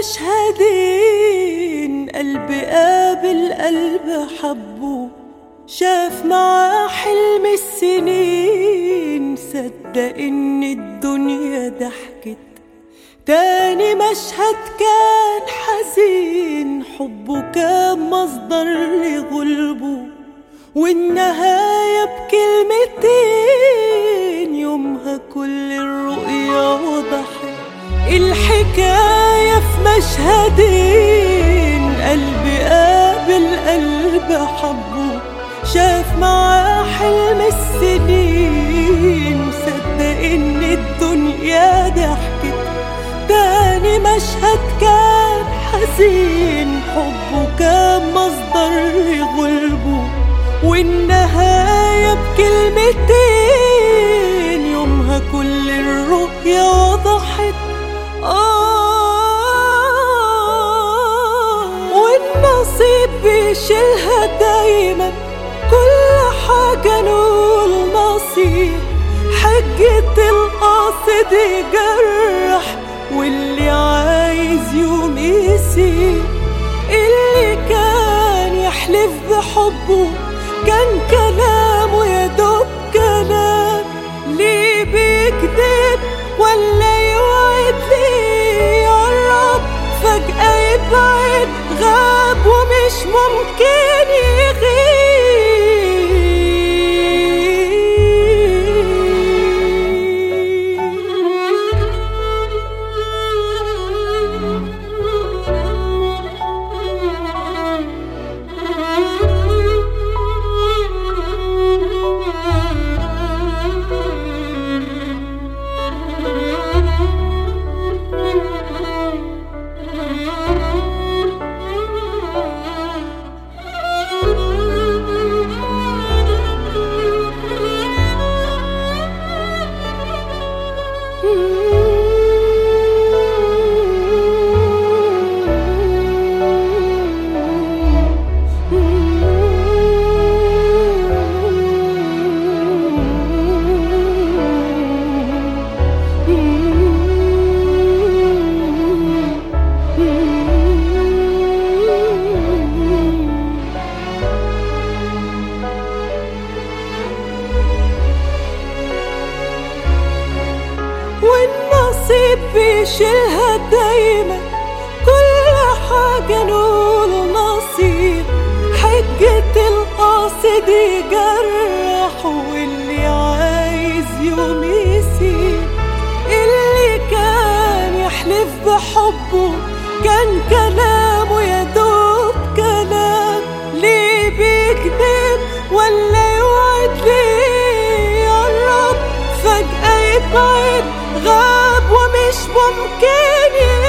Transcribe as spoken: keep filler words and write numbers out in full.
مشهدين، قلب قابل قلب حبه، شاف معاه حلم السنين، صدق ان الدنيا ضحكت. تاني مشهد كان حزين، حبه كان مصدر لغلبه، والنهاية بكلمتين، يومها كل الرؤيا وضحت. الحكاية في مشهدين، قلب قابل قلب حبه، شاف معاه حلم السنين، صدق ان الدنيا ضحكت. تاني مشهد كان حزين، حبه كان مصدر لغلبه، والنهاية بكلمتين، يومها كل الرؤيا وضحت. آه والنصيب بيشيلها دايما، كل حاجة نقول نصيب، حجة القاصد يجرح، واللي عايز يوم يسيب. اللي كان يحلف بحبه كان كلامه يدوب كلام، ليه بيكذب ولا يوعد؟ ليه يقرب فجأة يبعد؟ غاب ومش ممكن يغيب. والنصيب بيشيلها دايما، كل حاجة نقول نصيب، حجة القاصد يجرح، واللي عايز يوم يسيب. اللي كان يحلف بحبه كان كلامه يدوب كلام، ليه بيكذب ولا يوعد؟ ليه يقرب فجأة يبعد؟ غاب ومش ممكن